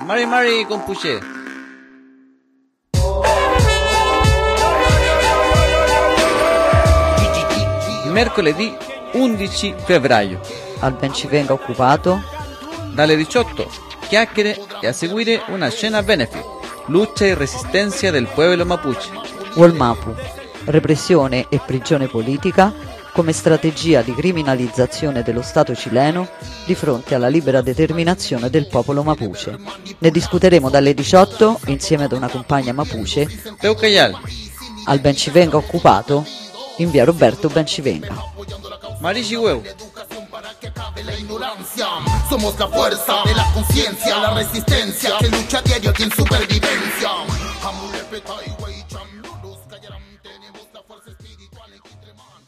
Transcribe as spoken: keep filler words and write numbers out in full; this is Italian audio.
Mari Mari Compuche. Mercoledì undici febbraio. Al Bencivenga occupato. Dalle diciotto, chiacchiere e a seguire una scena benefit. Lucha e resistenza del pueblo mapuche. Walmapu. Repressione e prigione politica come strategia di criminalizzazione dello Stato cileno di fronte alla libera determinazione del popolo mapuche. Ne discuteremo dalle diciotto insieme ad una compagna mapuche. Peucayal. Al Bencivenga occupato, in via Roberto Bencivenga. Marichi Huevo. La ignorancia, somos la fuerza de la conciencia, la resistencia que lucha a diario aquí en supervivencia.